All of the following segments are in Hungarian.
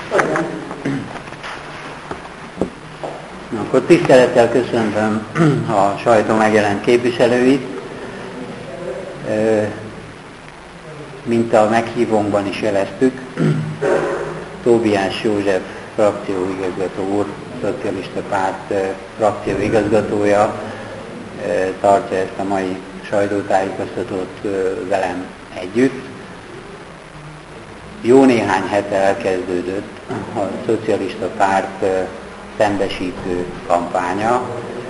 Akkor tisztelettel köszöntöm a sajtó megjelent képviselőit. Mint a meghívónkban is jeleztük, Tóbiás József frakcióigazgató úr, Szocialista Párt frakcióigazgatója tartja ezt a mai sajtótájékoztatót velem együtt. Jó néhány hete elkezdődött a Szocialista Párt szembesítő kampánya.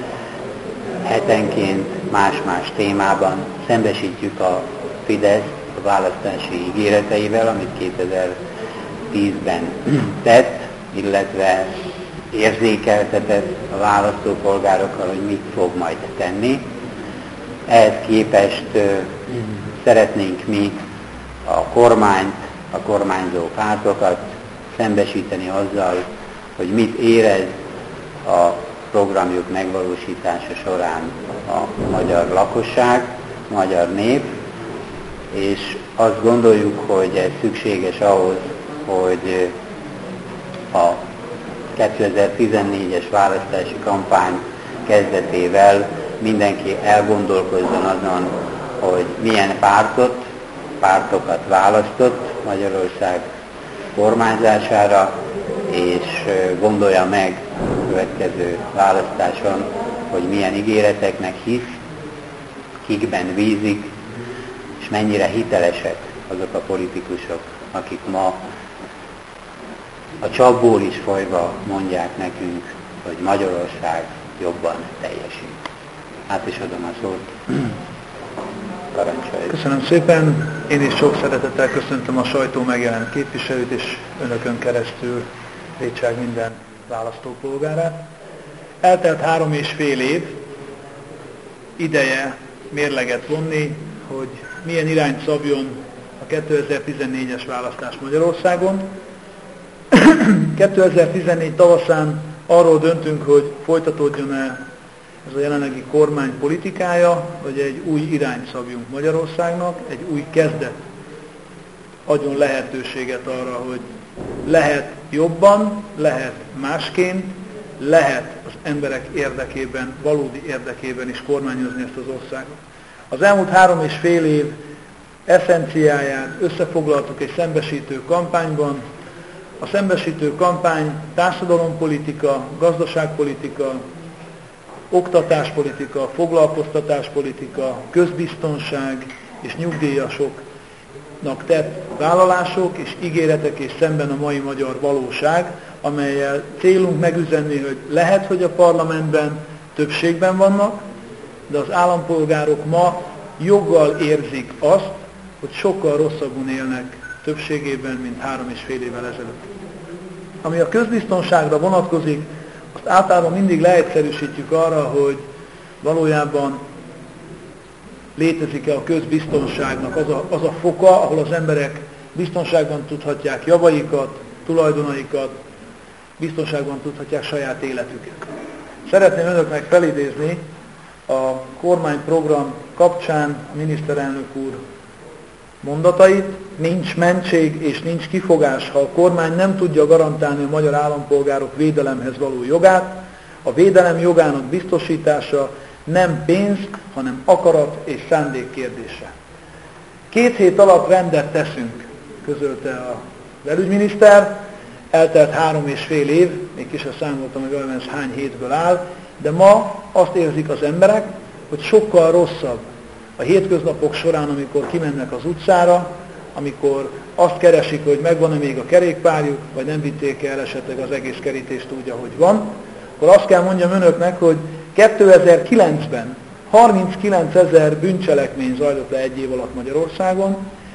Hetenként más-más témában szembesítjük a Fidesz a választási ígéreteivel, amit 2010-ben tett, illetve érzékeltetett a választópolgárokkal, hogy mit fog majd tenni. Ehhez képest szeretnénk mi a kormányt, a kormányzó pártokat szembesíteni azzal, hogy mit érez a programjuk megvalósítása során a magyar lakosság, a magyar nép, és azt gondoljuk, hogy ez szükséges ahhoz, hogy a 2014-es választási kampány kezdetével mindenki elgondolkozzon azon, hogy milyen pártokat választott Magyarország kormányzására, és gondolja meg a következő választáson, hogy milyen ígéreteknek hisz, kikben bízik, és mennyire hitelesek azok a politikusok, akik ma a csapból is folyva mondják nekünk, hogy Magyarország jobban teljesít. Át is adom a szót. Parancsolj. Köszönöm szépen. Én is sok szeretettel köszöntöm a sajtó megjelent képviselőt, és önökön keresztül Rétság minden választópolgárát. Eltelt 3,5 év, ideje mérleget vonni, hogy milyen irányt szabjon a 2014-es választás Magyarországon. 2014 tavaszán arról döntünk, hogy folytatódjon-e ez a jelenlegi kormány politikája, vagy egy új irányt szabjunk Magyarországnak, egy új kezdet adjon lehetőséget arra, hogy lehet jobban, lehet másként, lehet az emberek érdekében, valódi érdekében is kormányozni ezt az országot. Az elmúlt 3,5 év eszenciáját összefoglaltuk egy szembesítő kampányban. A szembesítő kampány társadalompolitika, gazdaságpolitika, oktatáspolitika, foglalkoztatáspolitika, közbiztonság és nyugdíjasoknak tett vállalások és ígéretek, és szemben a mai magyar valóság, amellyel célunk megüzenni, hogy lehet, hogy a parlamentben többségben vannak, de az állampolgárok ma joggal érzik azt, hogy sokkal rosszabbul élnek többségében, mint 3,5 évvel ezelőtt. Ami a közbiztonságra vonatkozik, azt általában mindig leegyszerűsítjük arra, hogy valójában létezik-e a közbiztonságnak az a foka, ahol az emberek biztonságban tudhatják javaikat, tulajdonaikat, biztonságban tudhatják saját életüket. Szeretném önöknek felidézni a kormányprogram kapcsán a miniszterelnök úr mondatait: nincs mentség és nincs kifogás, ha a kormány nem tudja garantálni a magyar állampolgárok védelemhez való jogát. A védelem jogának biztosítása nem pénz, hanem akarat és szándék kérdése. 2 hét alatt rendet teszünk, közölte a belügyminiszter. Eltelt 3,5 év, még ki sem számoltam, hogy olyan hány hétből áll, de ma azt érzik az emberek, hogy sokkal rosszabb a hétköznapok során, amikor kimennek az utcára, amikor azt keresik, hogy megvan-e még a kerékpárjuk, vagy nem vitték el esetleg az egész kerítést úgy, ahogy van, akkor azt kell mondjam önöknek, hogy 2009-ben 39 000 bűncselekmény zajlott le egy év alatt Magyarországon,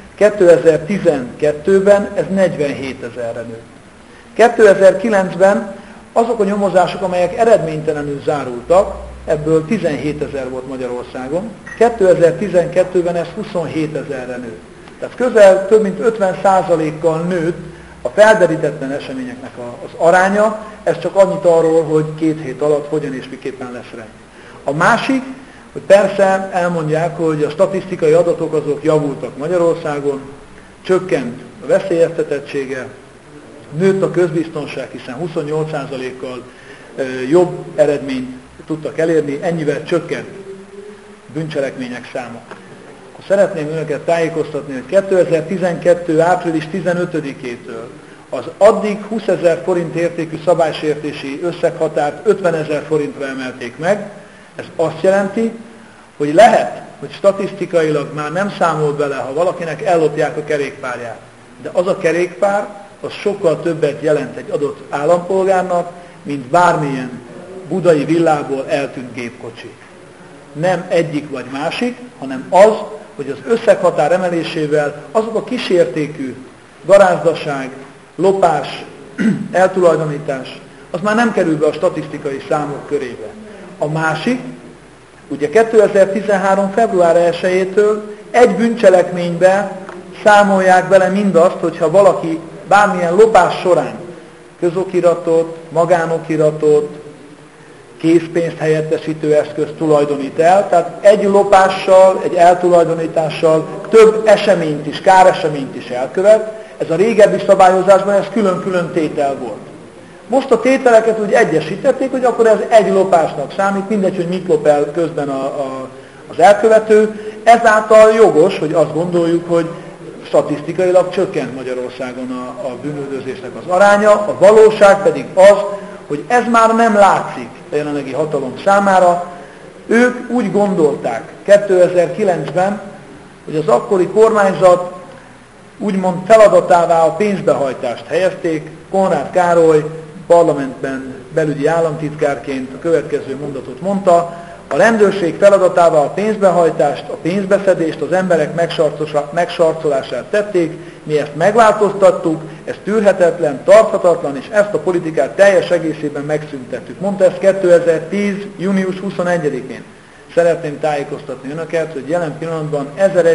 2012-ben ez 47 000-re nőtt. 2009-ben azok a nyomozások, amelyek eredménytelenül zárultak, ebből 17 000 volt Magyarországon, 2012-ben ez 27 000-re nőtt. Tehát közel több mint 50%-kal nőtt a felderítetlen eseményeknek az aránya, ez csak annyit arról, hogy 2 hét alatt hogyan és miképpen lesz rend. A másik, hogy persze elmondják, hogy a statisztikai adatok azok javultak Magyarországon, csökkent a veszélyeztetettsége, nőtt a közbiztonság, hiszen 28%-kal jobb eredményt tudtak elérni, ennyivel csökkent bűncselekmények száma. Szeretném önöket tájékoztatni, hogy 2012. április 15-től az addig 20 000 forint értékű szabálysértési összeghatárt 50 000 forintra emelték meg. Ez azt jelenti, hogy lehet, hogy statisztikailag már nem számol bele, ha valakinek ellopják a kerékpárját. De az a kerékpár, az sokkal többet jelent egy adott állampolgárnak, mint bármilyen budai villából eltűnt gépkocsi. Nem egyik vagy másik, hanem az, hogy az összeghatár emelésével azok a kísértékű garázdaság, lopás, eltulajdonítás, az már nem kerül be a statisztikai számok körébe. A másik, ugye 2013. február 1-től egy bűncselekménybe számolják bele mindazt, hogyha valaki bármilyen lopás során közokiratot, magánokiratot, készpénzt helyettesítő eszközt tulajdonít el, tehát egy lopással, egy eltulajdonítással több eseményt is, káreseményt is elkövet. Ez a régebbi szabályozásban ez külön-külön tétel volt. Most a tételeket úgy egyesítették, hogy akkor ez egy lopásnak számít, mindegy, hogy mit lop el közben az elkövető. Ezáltal jogos, hogy azt gondoljuk, hogy statisztikailag csökkent Magyarországon a bűnüldözésnek az aránya, a valóság pedig az, hogy ez már nem látszik a jelenlegi hatalom számára. Ők úgy gondolták 2009-ben, hogy az akkori kormányzat úgymond feladatává a pénzbehajtást helyezték. Konrád Károly parlamentben belügyi államtitkárként a következő mondatot mondta: a rendőrség feladatává a pénzbehajtást, a pénzbeszedést, az emberek megsarcolását tették, mi ezt megváltoztattuk, ez tűrhetetlen, tarthatatlan, és ezt a politikát teljes egészében megszüntettük. Mondta ezt 2010. június 21-én. Szeretném tájékoztatni önöket, hogy jelen pillanatban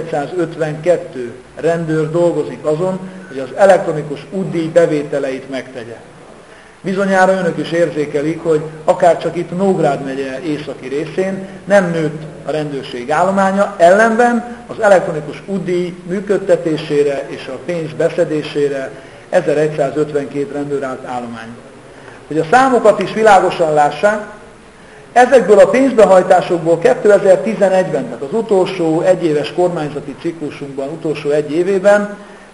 1152 rendőr dolgozik azon, hogy az elektronikus útdíj bevételeit megtegye. Bizonyára önök is érzékelik, hogy akár csak itt Nógrád megye északi részén nem nőtt a rendőrség állománya, ellenben az elektronikus útdíj működtetésére és a pénz beszedésére 1152 rendőr állt állományba. Hogy a számokat is világosan lássák, ezekből a pénzbehajtásokból 2011-ben, tehát az utolsó egyéves kormányzati ciklusunkban, utolsó egy évében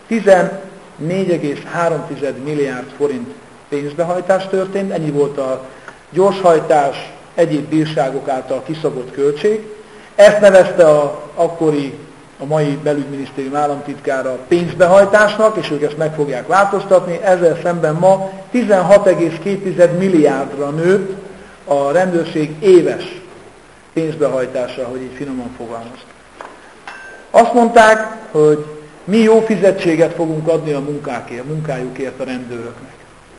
14,3 milliárd forint pénzbehajtás történt, ennyi volt a gyorshajtás, egyéb bírságok által kiszabott költség. Ezt nevezte a mai belügyminisztérium államtitkára pénzbehajtásnak, és ők ezt meg fogják változtatni. Ezzel szemben ma 16,2 milliárdra nőtt a rendőrség éves pénzbehajtása, hogy így finoman fogalmazok. Azt mondták, hogy mi jó fizetséget fogunk adni a munkájukért a rendőröknek.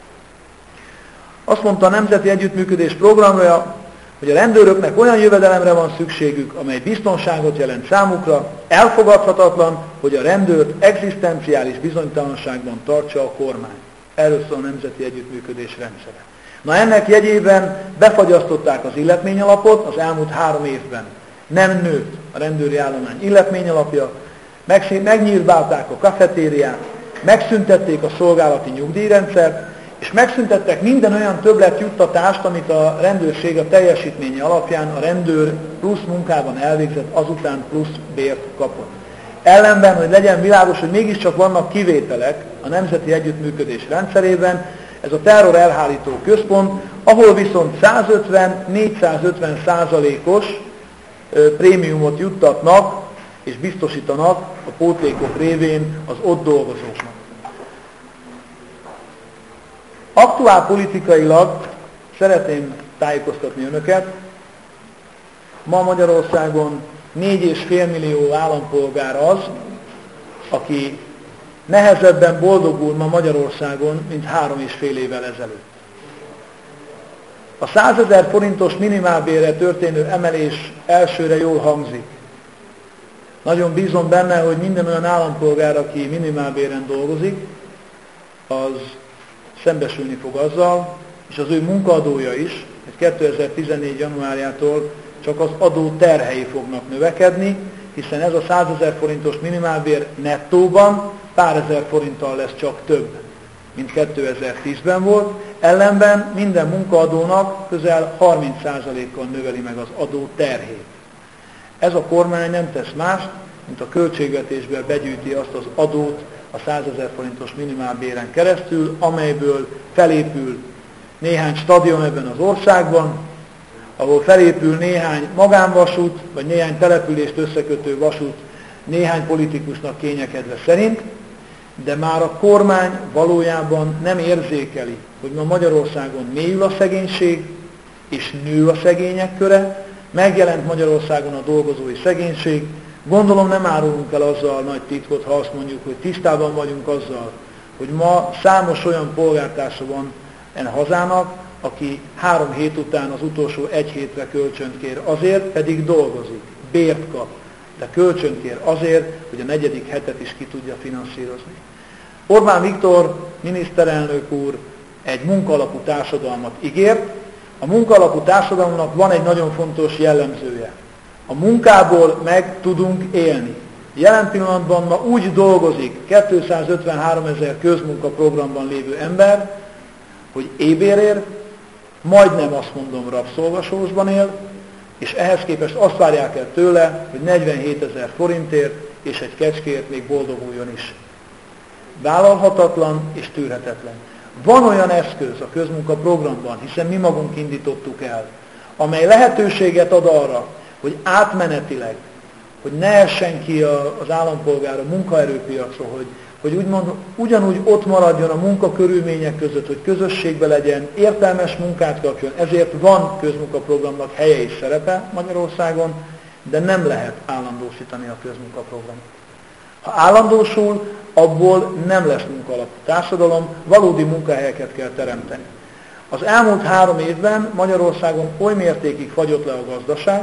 Azt mondta a Nemzeti Együttműködés programja, hogy a rendőröknek olyan jövedelemre van szükségük, amely biztonságot jelent számukra, elfogadhatatlan, hogy a rendőrt egzisztenciális bizonytalanságban tartsa a kormány. Erről szól a Nemzeti Együttműködés rendszere. Na ennek jegyében befagyasztották az illetményalapot az elmúlt 3 évben. Nem nőtt a rendőri állomány illetményalapja, megnyírbálták a kafetériát, megszüntették a szolgálati nyugdíjrendszert, és megszüntettek minden olyan többletjuttatást, amit a rendőrség a teljesítménye alapján a rendőr plusz munkában elvégzett, azután plusz bért kapott. Ellenben, hogy legyen világos, hogy mégiscsak vannak kivételek a Nemzeti Együttműködés rendszerében, ez a terror elhárító központ, ahol viszont 150-450%-os prémiumot juttatnak és biztosítanak a pótlékok révén az ott dolgozóknak. Aktuál politikailag szeretném tájékoztatni önöket, ma Magyarországon 4,5 millió állampolgár az, aki nehezebben boldogul ma Magyarországon, mint 3,5 évvel ezelőtt. A 100 000 forintos minimálbérre történő emelés elsőre jól hangzik. Nagyon bízom benne, hogy minden olyan állampolgár, aki minimálbéren dolgozik, az szembesülni fog azzal, és az ő munkaadója is, hogy 2014. januárjától csak az adó terhei fognak növekedni, hiszen ez a 100 000 forintos minimálbér nettóban pár ezer forinttal lesz csak több, mint 2010-ben volt, ellenben minden munkaadónak közel 30%-kal növeli meg az adó terhét. Ez a kormány nem tesz mást, mint a költségvetésbe begyűjti azt az adót a 100 000 forintos minimálbéren keresztül, amelyből felépül néhány stadion ebben az országban, ahol felépül néhány magánvasút, vagy néhány települést összekötő vasút néhány politikusnak kényekedve szerint, de már a kormány valójában nem érzékeli, hogy ma Magyarországon mélyül a szegénység, és nő a szegények köre, megjelent Magyarországon a dolgozói szegénység. Gondolom nem árulunk el azzal nagy titkot, ha azt mondjuk, hogy tisztában vagyunk azzal, hogy ma számos olyan polgártársa van en hazának, aki 3 hét után az utolsó 1 hétre kölcsönt kér azért, pedig dolgozik, bért kap, de kölcsönt kér azért, hogy a 4. hetet is ki tudja finanszírozni. Orbán Viktor miniszterelnök úr egy munkaalapú társadalmat ígért. A munkaalapú társadalomnak van egy nagyon fontos jellemzője. A munkából meg tudunk élni. Jelen pillanatban ma úgy dolgozik 253 000 közmunkaprogramban lévő ember, hogy éhbérért, majdnem azt mondom rabszolgasorsban él, és ehhez képest azt várják el tőle, hogy 47 000 forintért és egy kecskért még boldoguljon is. Vállalhatatlan és tűrhetetlen. Van olyan eszköz a közmunkaprogramban, hiszen mi magunk indítottuk el, amely lehetőséget ad arra, hogy átmenetileg, hogy ne essen ki az állampolgár a munkaerőpiacról, hogy úgymond ugyanúgy ott maradjon a munkakörülmények között, hogy közösségbe legyen, értelmes munkát kapjon. Ezért van közmunkaprogramnak helye és szerepe Magyarországon, de nem lehet állandósítani a közmunkaprogramot. Ha állandósul, abból nem lesz munkaalapú társadalom, valódi munkahelyeket kell teremteni. Az elmúlt 3 évben Magyarországon oly mértékig fagyott le a gazdaság,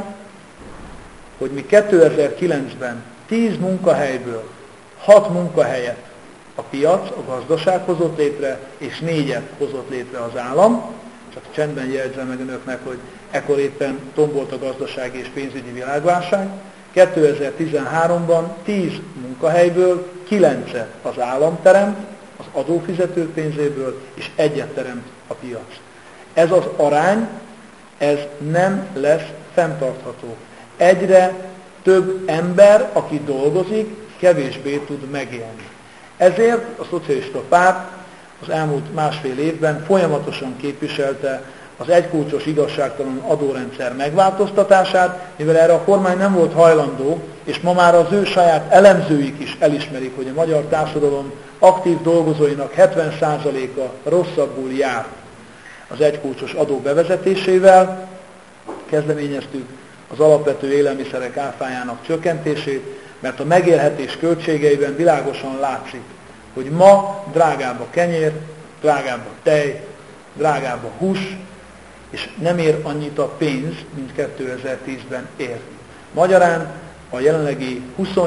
hogy mi 2009-ben 10 munkahelyből 6 munkahelyet a piac, a gazdaság hozott létre, és 4-et hozott létre az állam. Csak csendben jegyzem meg önöknek, hogy ekkor éppen tombolt a gazdasági és pénzügyi világválság. 2013-ban 10 munkahelyből 9-et az állam teremt, az adófizetők pénzéből, és 1-et teremt a piac. Ez az arány, ez nem lesz fenntartható. Egyre több ember, aki dolgozik, kevésbé tud megélni. Ezért a Szocialista Párt az elmúlt 1,5 évben folyamatosan képviselte az egykulcsos igazságtalan adórendszer megváltoztatását, mivel erre a kormány nem volt hajlandó, és ma már az ő saját elemzőik is elismerik, hogy a magyar társadalom aktív dolgozóinak 70%-a rosszabbul jár az egykulcsos adó bevezetésével. Kezdeményeztük az alapvető élelmiszerek áfájának csökkentését, mert a megélhetés költségeiben világosan látszik, hogy ma drágább a kenyér, drágább a tej, drágább a hús, és nem ér annyit a pénz, mint 2010-ben ért. Magyarán a jelenlegi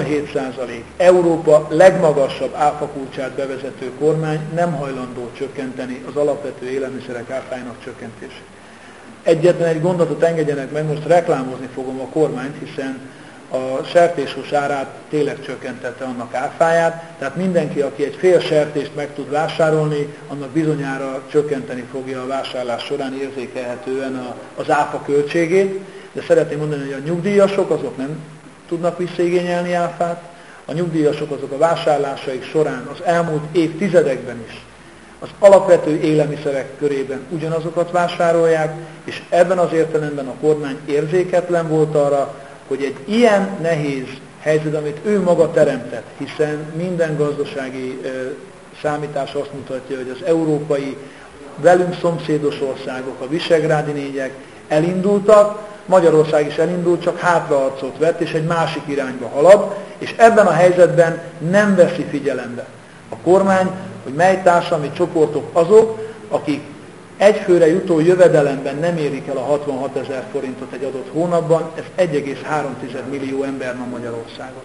27% Európa legmagasabb áfakulcsát bevezető kormány nem hajlandó csökkenteni az alapvető élelmiszerek áfájának csökkentését. Egyetlen egy gondolatot engedjenek meg, most reklámozni fogom a kormányt, hiszen a sertéshús árát tényleg csökkentette annak áfáját, tehát mindenki, aki egy fél sertést meg tud vásárolni, annak bizonyára csökkenteni fogja a vásárlás során érzékelhetően az áfa költségét, de szeretném mondani, hogy a nyugdíjasok azok nem tudnak visszaigényelni áfát, a nyugdíjasok azok a vásárlásaik során az elmúlt évtizedekben is az alapvető élelmiszerek körében ugyanazokat vásárolják, és ebben az értelemben a kormány érzéketlen volt arra, hogy egy ilyen nehéz helyzet, amit ő maga teremtett, hiszen minden gazdasági számítás azt mutatja, hogy az európai, velünk szomszédos országok, a visegrádi 4-ek elindultak, Magyarország is elindult, csak hátraarcot vett, és egy másik irányba halad, és ebben a helyzetben nem veszi figyelembe a kormány, hogy mely társadalmi csoportok azok, akik egyfőre jutó jövedelemben nem érik el a 66 000 forintot egy adott hónapban, ez 1,3 millió ember van Magyarországon.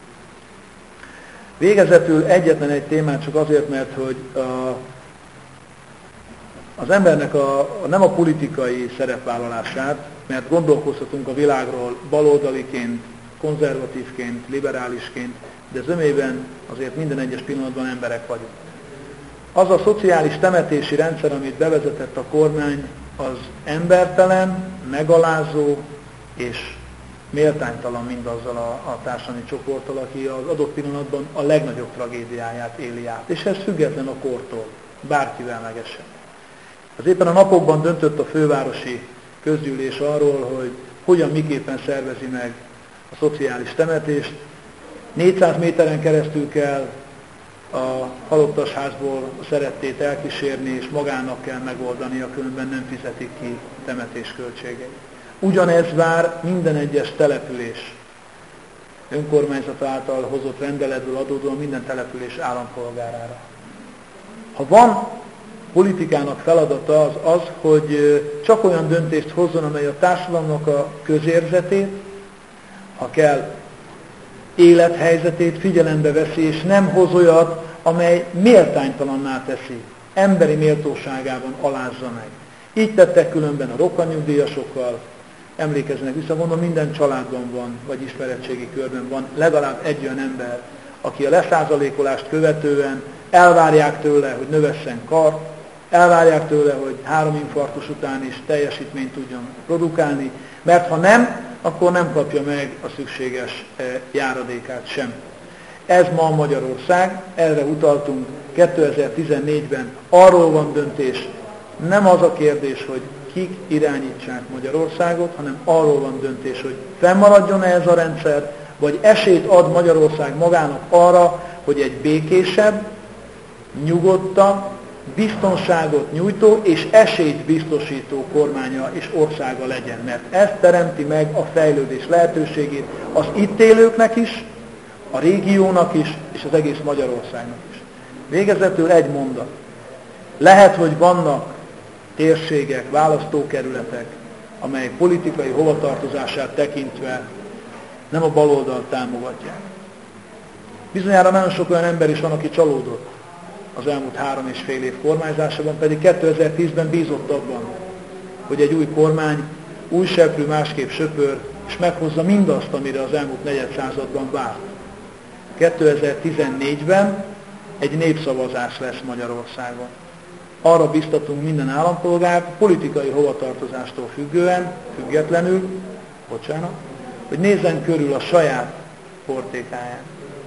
Végezetül egyetlen egy témát csak azért, mert hogy az embernek nem a politikai szerepvállalását, mert gondolkozhatunk a világról baloldaliként, konzervatívként, liberálisként, de zömében azért minden egyes pillanatban emberek vagyunk. Az a szociális temetési rendszer, amit bevezetett a kormány, az embertelen, megalázó és méltánytalan mindazzal a társadalmi csoporttal, aki az adott pillanatban a legnagyobb tragédiáját éli át. És ez független a kortól, bárkivel megesett. Az éppen a napokban döntött a fővárosi közgyűlés arról, hogy hogyan, miképpen szervezi meg a szociális temetést. 400 méteren keresztül kell a halottasházból a szerettét elkísérni, és magának kell megoldania, különben nem fizetik ki temetés költségeit. Ugyanez vár minden egyes település önkormányzat által hozott rendeletből adódóan minden település állampolgárára. Ha van politikának feladata, az, hogy csak olyan döntést hozzon, amely a társadalomnak a közérzetét, ha kell, élethelyzetét figyelembe veszi, és nem hoz olyat, amely méltánytalanná teszi, emberi méltóságában alázza meg. Így tettek különben a rokkantnyugdíjasokkal, emlékeznek vissza, mondom, minden családban van, vagy ismeretségi körben van legalább egy olyan ember, aki a leszázalékolást követően elvárják tőle, hogy növesszen kart, elvárják tőle, hogy 3 infarktus után is teljesítményt tudjon produkálni, mert ha nem, akkor nem kapja meg a szükséges járadékát sem. Ez ma Magyarország, erre utaltunk 2014-ben, arról van döntés, nem az a kérdés, hogy kik irányítsák Magyarországot, hanem arról van döntés, hogy fennmaradjon-e ez a rendszer, vagy esélyt ad Magyarország magának arra, hogy egy békésebb, nyugodtabb, biztonságot nyújtó és esélyt biztosító kormánya és országa legyen, mert ez teremti meg a fejlődés lehetőségét az itt élőknek is, a régiónak is, és az egész Magyarországnak is. Végezetül egy mondat. Lehet, hogy vannak térségek, választókerületek, amely politikai hovatartozását tekintve nem a baloldalt támogatják. Bizonyára nagyon sok olyan ember is van, aki csalódott az elmúlt 3,5 év kormányzásában, pedig 2010-ben bízott abban, hogy egy új kormány új seprű, másképp söpör, és meghozza mindazt, amire az elmúlt negyedszázadban várt. 2014-ben egy népszavazás lesz Magyarországon. Arra biztatunk minden állampolgárt, politikai hovatartozástól függetlenül, hogy nézzen körül a saját portékáján.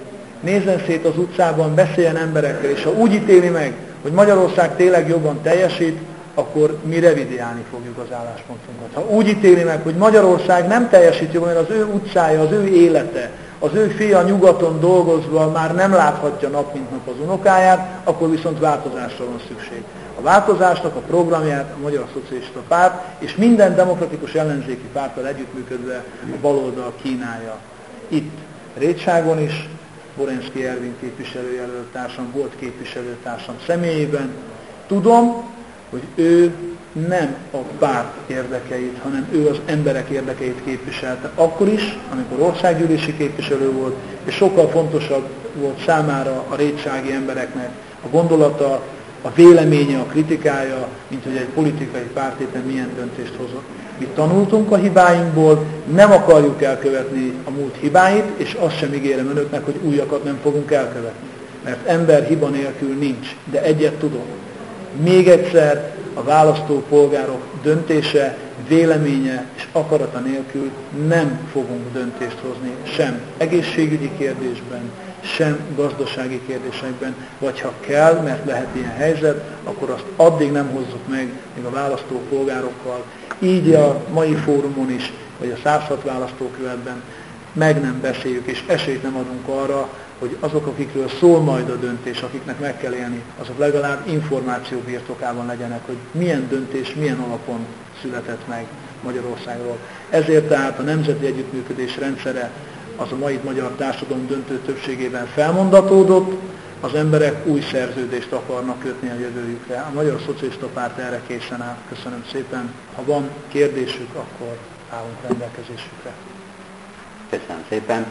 Nézzen szét az utcában, beszéljen emberekkel, és ha úgy ítéli meg, hogy Magyarország tényleg jobban teljesít, akkor mi revidiálni fogjuk az álláspontunkat. Ha úgy ítéli meg, hogy Magyarország nem teljesít jobban, mert az ő utcája, az ő élete, az ő fia nyugaton dolgozva már nem láthatja nap mint nap az unokáját, akkor viszont változásra van szükség. A változásnak a programját a Magyar Szocialista Párt és minden demokratikus ellenzéki párttal együttműködve a baloldal kínálja. Itt Rétságon is, Borenszky Ervin képviselőjelöltársam, volt képviselőtársam személyében. Tudom, hogy ő nem a párt érdekeit, hanem ő az emberek érdekeit képviselte. Akkor is, amikor országgyűlési képviselő volt, és sokkal fontosabb volt számára a rétsági embereknek a gondolata, a véleménye, a kritikája, mint hogy egy politikai párt éppen milyen döntést hozott. Mi tanultunk a hibáinkból, nem akarjuk elkövetni a múlt hibáit, és azt sem ígérem önöknek, hogy újakat nem fogunk elkövetni. Mert ember hiba nélkül nincs, de egyet tudom. Még egyszer a választópolgárok döntése, véleménye és akarata nélkül nem fogunk döntést hozni sem egészségügyi kérdésben, sem gazdasági kérdésekben, vagy ha kell, mert lehet ilyen helyzet, akkor azt addig nem hozzuk meg, még a választópolgárokkal, így a mai fórumon is, vagy a 106 választókerületben meg nem beszéljük, és esélyt nem adunk arra, hogy azok, akikről szól majd a döntés, akiknek meg kell élni, azok legalább információ birtokában legyenek, hogy milyen döntés, milyen alapon született meg Magyarországról. Ezért tehát a nemzeti együttműködés rendszere az a mai magyar társadalom döntő többségében felmondatódott, az emberek új szerződést akarnak kötni a jövőjükre. A Magyar Szocialista Párt erre készen áll. Köszönöm szépen. Ha van kérdésük, akkor állunk rendelkezésükre. Köszönöm szépen.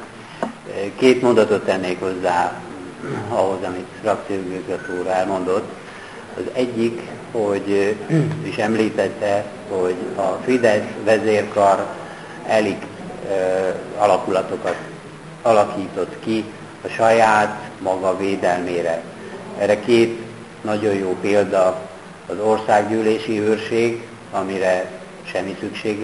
2 mondatot tennék hozzá ahhoz, amit frakcióigazgató úr elmondott. Az egyik, hogy is említette, hogy a Fidesz vezérkar elég alakulatokat alakított ki a saját maga védelmére. Erre 2 nagyon jó példa az országgyűlési őrség, amire semmi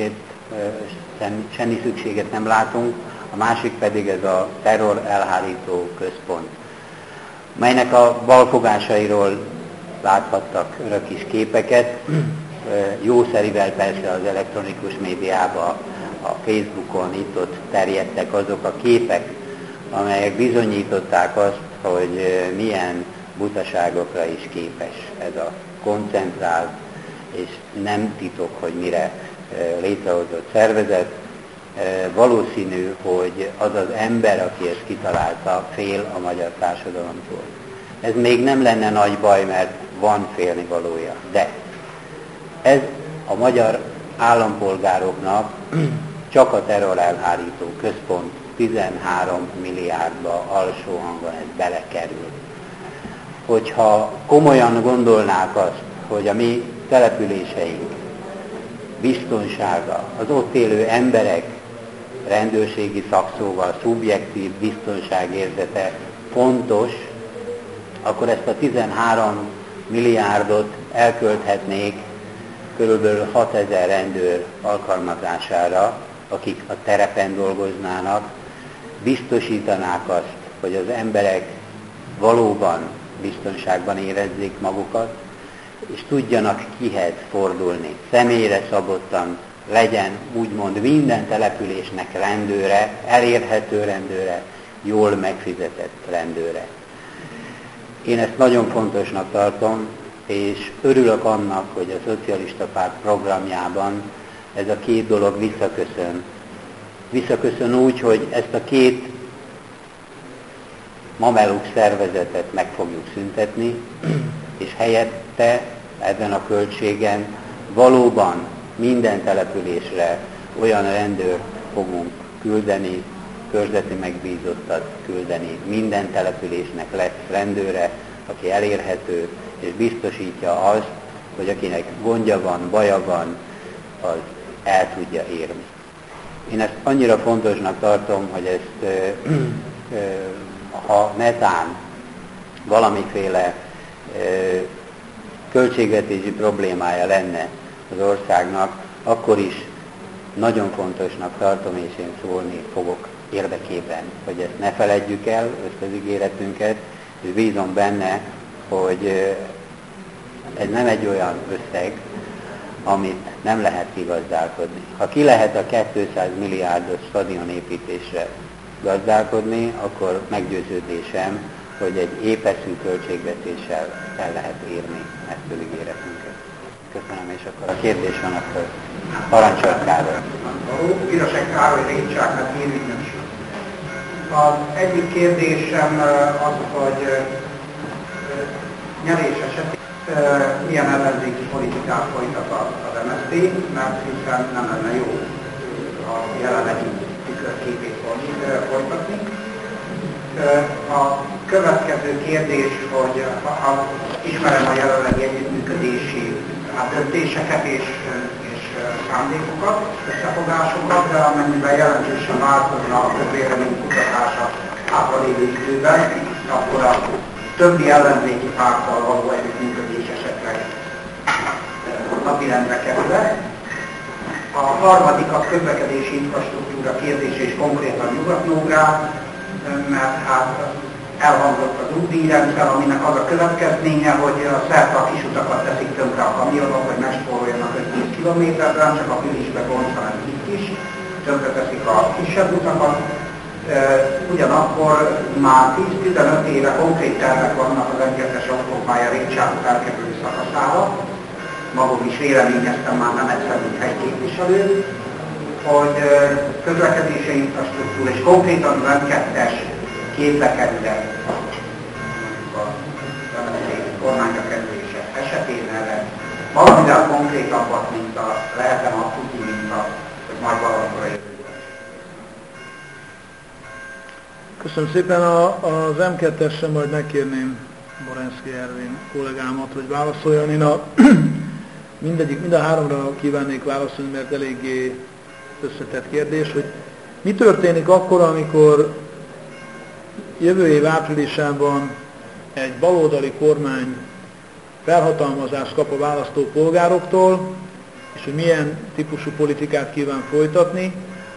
szükséget nem látunk, a másik pedig ez a terror elhárító központ, melynek a balfogásairól láthattak örök is képeket, jószerivel persze az elektronikus médiában, a Facebookon itt-ott terjedtek azok a képek, amelyek bizonyították azt, hogy milyen butaságokra is képes ez a koncentrált, és nem titok, hogy mire létrehozott szervezet. Valószínű, hogy az az ember, aki ezt kitalálta, fél a magyar társadalomtól. Ez még nem lenne nagy baj, mert van félnivalója. De ez a magyar állampolgároknak csak a terror elhárító központ 13 milliárdba alsó hangon ez belekerül. Hogyha komolyan gondolnák azt, hogy a mi településeink biztonsága, az ott élő emberek rendőrségi szakszóval szubjektív biztonságérzete fontos, akkor ezt a 13 milliárdot elkölthetnék körülbelül 6000 rendőr alkalmazására, akik a terepen dolgoznának, biztosítanák azt, hogy az emberek valóban biztonságban érezzék magukat, és tudjanak kihez fordulni. Személyre szabottan legyen úgymond minden településnek rendőre, elérhető rendőre, jól megfizetett rendőre. Én ezt nagyon fontosnak tartom, és örülök annak, hogy a Szocialista Párt programjában ez a két dolog visszaköszön. Visszaköszön úgy, hogy ezt a két mameluk szervezetet meg fogjuk szüntetni, és helyette ebben a költségen valóban minden településre olyan rendőrt fogunk küldeni, körzeti megbízottat küldeni. Minden településnek lesz rendőre, aki elérhető, és biztosítja azt, hogy akinek gondja van, baja van, az el tudja érni. Én ezt annyira fontosnak tartom, hogy ezt, ha netán valamiféle költségvetési problémája lenne az országnak, akkor is nagyon fontosnak tartom, és én szólni fogok érdekében, hogy ezt ne feledjük el, ezt az ígéretünket, és bízom benne, hogy ez nem egy olyan összeg, amit nem lehet kigazdálkodni. Ha ki lehet a 200 milliárdos stadionépítésre gazdálkodni, akkor meggyőződésem, hogy egy épeszű költségvetéssel el lehet érni ezt az ígéretünket. Köszönöm, és akkor a kérdés van, akkor parancsolj Károly. Pirasek Károly, Rétságnak hírügynökség. Az egyik kérdésem az, hogy nyerés esetén milyen ellenzéki politikát folytat az MSZP, mert hiszen nem lenne jó a jelenlegi tükörképét folytatni. A következő kérdés, hogy ismerem a jelenlegi együttműködési döntéseket és szándékokat, összefogásokat, de amennyiben jelentősen változna a közvélemény kutatása hátralévő időben, akkor a többi ellenzéki párttal való együttműködés esetleg napirendre kerül. A harmadik a közlekedési infrastruktúra kérdése és konkrétan Nyugat-Nógrád, mert hát elhangzott az útdíjrendszer, aminek az a következménye, hogy a szerte a kisutakat teszik tönkre a kamionok, hogy megspóroljanak 5-10 kilométerben, csak a Pilisbe Gonc, hanem itt is, tönkre teszik a kisebb utakat. Ugyanakkor már 10-15 éve konkrét tervek vannak az M2-es autópálya Rétságot elkerülő szakaszára. Magam is véleményeztem már nem egyszer, mint helyképviselő, hogy közlekedési infrastruktúra és konkrétan az M2-es képbe kerület a kormányra kerülése esetén erre valamivel konkrétabbat, mint lehetem a tuti minta, hogy majd valamikor a jövőben. Köszönöm szépen. Az M2-esre majd megkérném Baranszky Ervin kollégámat, hogy válaszoljon. Én mind a háromra kívánnék válaszolni, mert eléggé összetett kérdés, hogy mi történik akkor, amikor jövő év áprilisában egy baloldali kormány felhatalmazást kap a választópolgároktól, és hogy milyen típusú politikát kíván folytatni,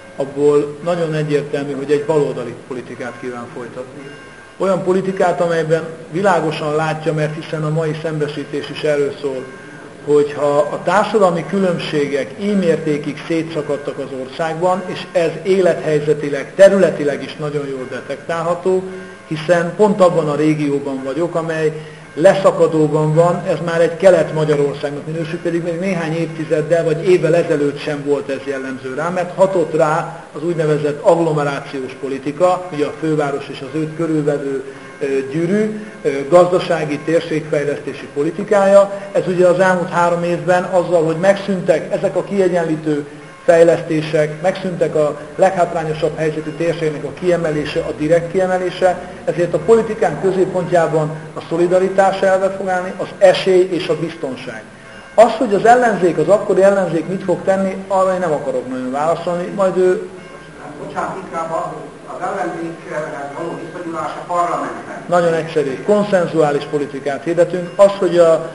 abból nagyon egyértelmű, hogy egy baloldali politikát kíván folytatni. Olyan politikát, amelyben világosan látja, mert hiszen a mai szembesítés is erről szól, hogyha a társadalmi különbségek így mértékig szétszakadtak az országban, és ez élethelyzetileg, területileg is nagyon jól detektálható, hiszen pont abban a régióban vagyok, amely leszakadóban van, ez már egy Kelet-Magyarországnak minősül, pedig még néhány évtizeddel vagy évvel ezelőtt sem volt ez jellemző rá, mert hatott rá az úgynevezett agglomerációs politika, ugye a főváros és az őt körülvevő gyűrű, gazdasági térségfejlesztési politikája. Ez ugye az elmúlt 3 évben azzal, hogy megszűntek ezek a kiegyenlítő fejlesztések, megszűntek a leghátrányosabb helyzetű térségnek a kiemelése, a direkt kiemelése, ezért a politikán középpontjában a szolidaritás elve fog állni, az esély és a biztonság. Az, hogy az ellenzék, az akkori ellenzék mit fog tenni, arra én nem akarok nagyon válaszolni, majd ő... Bocsánat, inkább az ellenzékhez való viszonyulás a parlamentben. Nagyon egyszerű, konszenzuális politikát hirdetünk. Az, hogy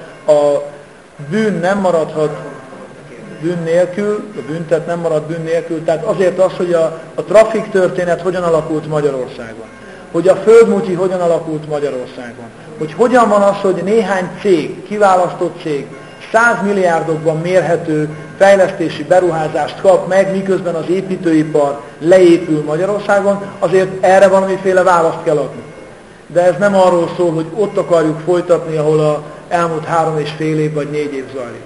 a bűn nem maradhat bűn nélkül, a büntet nem marad bűn nélkül, tehát azért az, hogy a trafik történet hogyan alakult Magyarországon, hogy a földmutyi hogyan alakult Magyarországon, hogy hogyan van az, hogy néhány cég, kiválasztott cég 100 milliárdokban mérhető fejlesztési beruházást kap meg, miközben az építőipar leépül Magyarországon, azért erre valamiféle választ kell adni. De ez nem arról szól, hogy ott akarjuk folytatni, ahol az elmúlt 3,5 év vagy 4 év zajlik.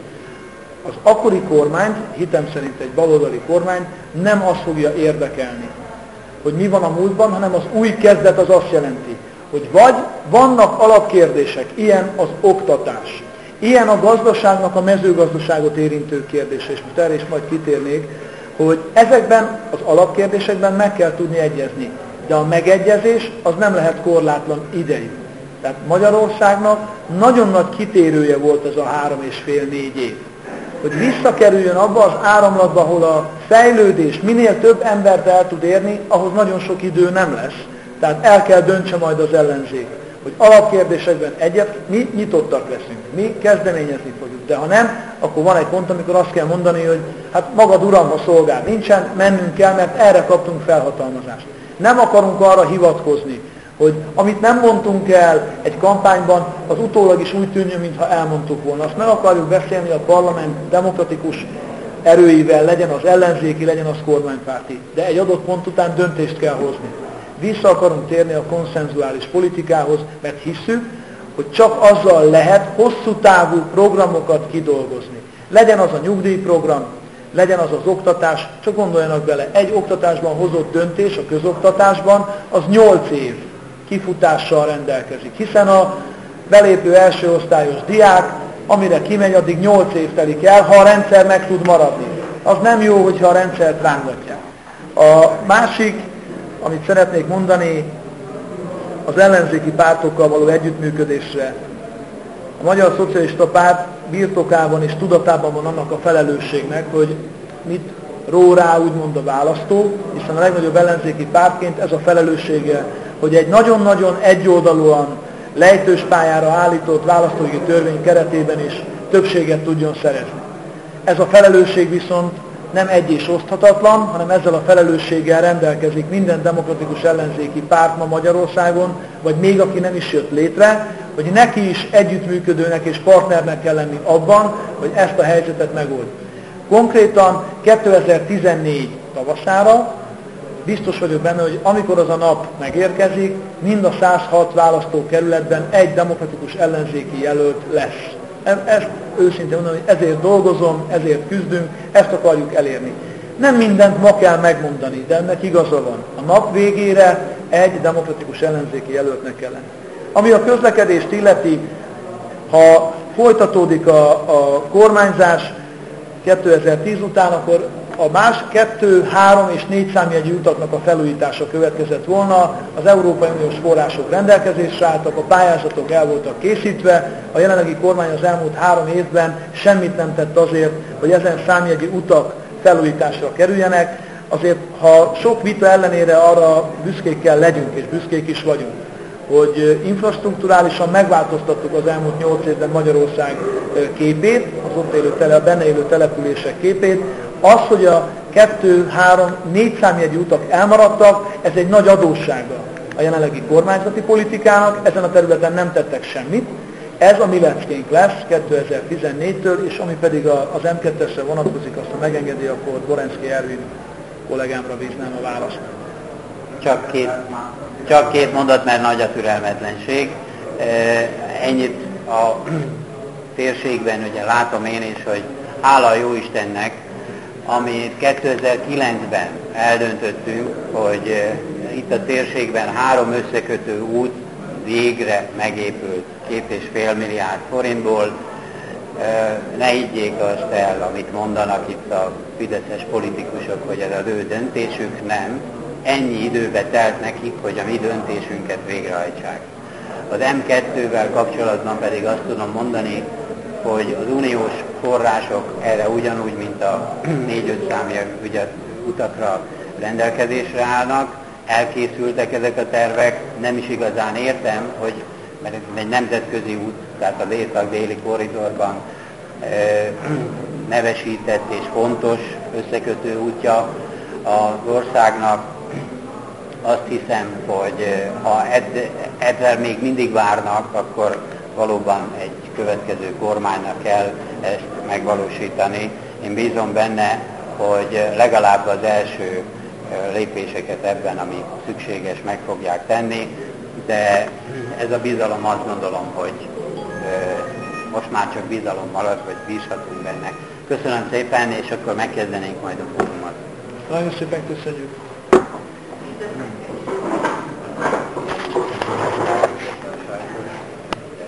Az akkori kormányt, hitem szerint egy baloldali kormány, nem az fogja érdekelni, hogy mi van a múltban, hanem az új kezdet az azt jelenti, hogy vagy vannak alapkérdések, ilyen az oktatás, ilyen a gazdaságnak a mezőgazdaságot érintő kérdése, és most erre is majd kitérnék, hogy ezekben az alapkérdésekben meg kell tudni egyezni, de a megegyezés az nem lehet korlátlan idejű. Tehát Magyarországnak nagyon nagy kitérője volt ez a 3,5-4 év. Hogy visszakerüljön abba az áramlatba, ahol a fejlődés minél több embert el tud érni, ahhoz nagyon sok idő nem lesz. Tehát el kell döntse majd az ellenzék, hogy alapkérdésekben mi nyitottak leszünk, mi kezdeményezni fogjuk. De ha nem, akkor van egy pont, amikor azt kell mondani, hogy hát magad uram, ha szolgál nincsen, mennünk kell, mert erre kaptunk felhatalmazást. Nem akarunk arra hivatkozni, hogy amit nem mondtunk el egy kampányban, az utólag is úgy tűnjön, mintha elmondtuk volna. Azt meg akarjuk beszélni a parlament demokratikus erőivel, legyen az ellenzéki, legyen az kormánypárti. De egy adott pont után döntést kell hozni. Vissza akarunk térni a konszenzuális politikához, mert hisszük, hogy csak azzal lehet hosszú távú programokat kidolgozni. Legyen az a nyugdíjprogram, legyen az az oktatás, csak gondoljanak bele, egy oktatásban hozott döntés a közoktatásban, az 8 év kifutással rendelkezik. Hiszen a belépő első osztályos diák, amire kimegy, addig 8 év telik el, ha a rendszer meg tud maradni. Az nem jó, hogyha a rendszert rángatják. A másik, amit szeretnék mondani, az ellenzéki pártokkal való együttműködésre. A Magyar Szocialista Párt birtokában és tudatában van annak a felelősségnek, hogy mit ró rá úgymond a választó, hiszen a legnagyobb ellenzéki pártként ez a felelőssége, hogy egy nagyon-nagyon egyoldalúan lejtős pályára állított választójogi törvény keretében is többséget tudjon szerezni. Ez a felelősség viszont nem egy és oszthatatlan, hanem ezzel a felelősséggel rendelkezik minden demokratikus ellenzéki párt ma Magyarországon, vagy még aki nem is jött létre, hogy neki is együttműködőnek és partnernek kell lenni abban, hogy ezt a helyzetet megoldjuk. Konkrétan 2014 tavaszára biztos vagyok benne, hogy amikor az a nap megérkezik, mind a 106 választókerületben egy demokratikus ellenzéki jelölt lesz. Ezt őszintén mondom, hogy ezért dolgozom, ezért küzdünk, ezt akarjuk elérni. Nem mindent ma kell megmondani, de ennek igaza van. A nap végére egy demokratikus ellenzéki jelöltnek kell lenni. Ami a közlekedést illeti, ha folytatódik a kormányzás 2010 után, akkor a 2, 3 és 4 számjegyű utaknak a felújítása következett volna, az Európai Uniós források rendelkezésre álltak, a pályázatok el voltak készítve, a jelenlegi kormány az elmúlt 3 évben semmit nem tett azért, hogy ezen számjegyű utak felújításra kerüljenek. Azért, ha sok vita ellenére arra büszkék kell legyünk, és büszkék is vagyunk, hogy infrastrukturálisan megváltoztattuk az elmúlt 8 évben Magyarország képét, az ott élő, a benne élő települések képét. Az, hogy a 2, 3, 4 számjegyű utak elmaradtak, ez egy nagy adóssága a jelenlegi kormányzati politikának, ezen a területen nem tettek semmit. Ez a mi leckénk lesz 2014-től, és ami pedig az M2-esre vonatkozik, azt ha megengedi, akkor Gorenszky Ervin kollégámra bíznám a választ. Csak két mondat, mert nagy a türelmetlenség. Ennyit a térségben ugye látom én is, hogy hála a Jóistennek, amit 2009-ben eldöntöttünk, hogy itt a térségben 3 összekötő út végre megépült 2,5 milliárd forintból. Ne higgyék azt el, amit mondanak itt a fideszes politikusok, hogy ez az ő döntésük, nem. Ennyi időbe telt nekik, hogy a mi döntésünket végrehajtsák. Az M2-vel kapcsolatban pedig azt tudom mondani, hogy az uniós források erre ugyanúgy, mint a 4-5 számjegyű utakra rendelkezésre állnak, elkészültek ezek a tervek, nem is igazán értem, hogy mert ez egy nemzetközi út, tehát az észak-déli korridorban nevesített és fontos összekötő útja az országnak. Azt hiszem, hogy ha ezzel még mindig várnak, akkor valóban egy következő kormánynak kell ezt megvalósítani. Én bízom benne, hogy legalább az első lépéseket ebben, ami szükséges, meg fogják tenni, de ez a bizalom, azt gondolom, hogy most már csak bizalom marad, hogy bízhatunk benne. Köszönöm szépen, és akkor megkezdenénk majd a fórumot. Nagyon szépen köszönjük.